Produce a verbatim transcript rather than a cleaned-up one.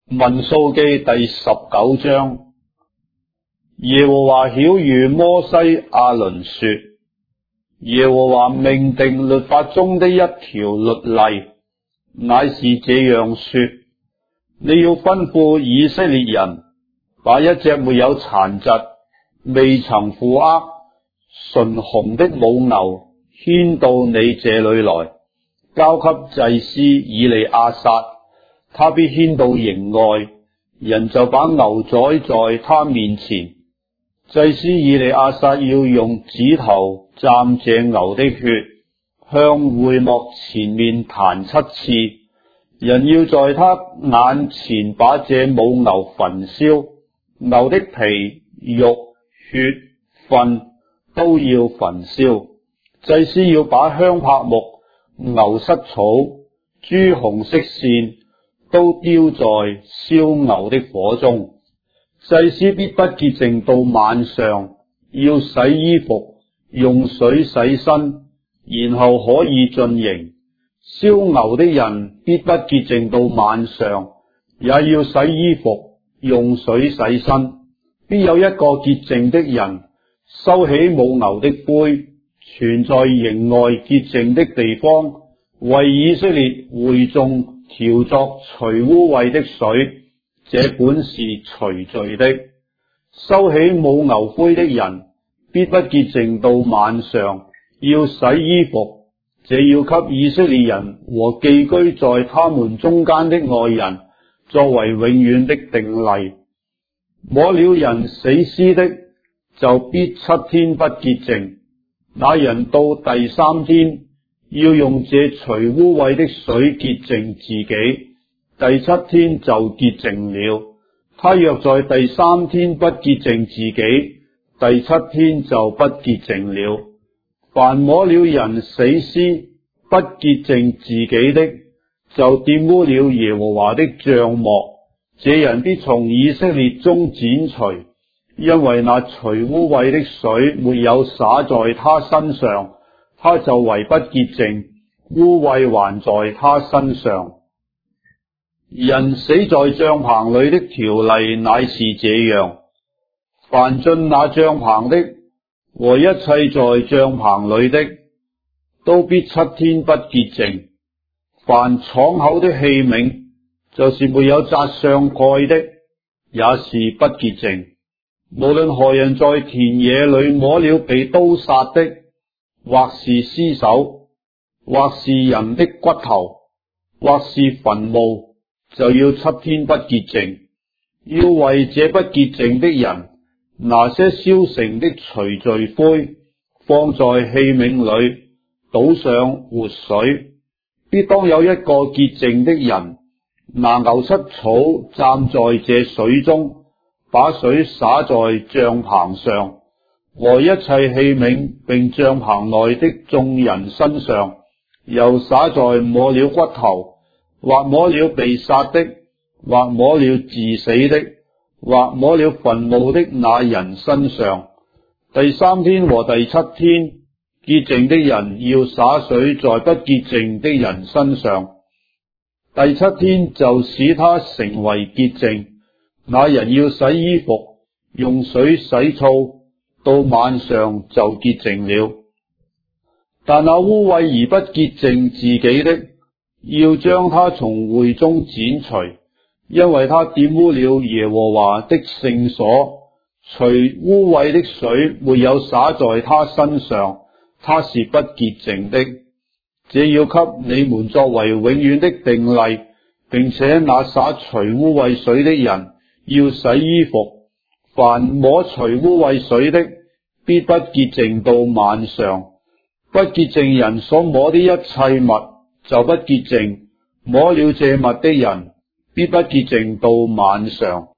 民數記第十九章，耶和華曉諭摩西亞倫說：耶和華命定律法中的一條律例，乃是這樣說：你要吩咐以色列人，把一隻沒有殘疾、未曾負軛、純紅的母牛牽到你這裏來，交給祭司以利亞撒。他必牽到營外，人就把牛宰在他面前。祭司以利亞撒要用指頭蘸這牛的血，向會幕前面彈七次。人要在他眼前把這母牛焚燒，牛的皮、肉、血、糞都要焚燒。祭司要把香柏木、牛膝草、朱紅色線都丟在燒牛的火中。祭司必不潔淨到晚上，要洗衣服，用水洗身，然後可以進營。燒牛的人必不潔淨到晚上，也要洗衣服，用水洗身。必有一個潔淨的人收起母牛的灰，存在營外潔淨的地方，為以色列會眾調作除污穢的水，這本是除罪的。收起母牛灰的人必不潔淨到晚上，要洗衣服，這要給以色列人和寄居在他們中間的外人作為永遠的定例。摸了人死屍的，就必七天不潔淨，那人到第三天要用這除污穢的水潔淨自己，第七天就潔淨了。他若在第三天不潔淨自己，第七天就不潔淨了。凡摸了人死屍不潔淨自己的，就玷污了耶和華的帳幕，這人必從以色列中剪除，因為那除污穢的水沒有灑在他身上，他就為不潔淨，污穢還在他身上。人死在帳棚裏的條例乃是這樣：凡進那帳棚的和一切在帳棚裏的，都必七天不潔淨。凡敞口的器皿，就是沒有紮上蓋的，也是不潔淨。無論何人在田野裏摸了被刀殺的，或是屍首，或是人的骨頭，或是墳墓，就要七天不潔淨。要為這不潔淨的人拿些燒成的除罪灰，放在器皿裏，倒上活水。必當有一個潔淨的人拿牛膝草蘸在這水中，把水灑在帳棚上和一切器皿，並帳棚內的眾人身上，又灑在摸了骨頭，或摸了被殺的，或摸了治死的，或摸了墳墓的那人身上。第三天和第七天，潔淨的人要灑水在不潔淨的人身上。第七天就使他成為潔淨，那人要洗衣服，用水洗澡，到晚上就潔淨了。但那污穢而不潔淨自己的，要將他從會中剪除，因為他玷污了耶和華的聖所，除污穢的水沒有灑在他身上，他是不潔淨的。這要給你們作為永遠的定例，並且那灑除污穢水的人要洗衣服，凡摸除污穢水的，必不潔淨到晚上。不潔淨人所摸的一切物就不潔淨，摸了這物的人必不潔淨到晚上。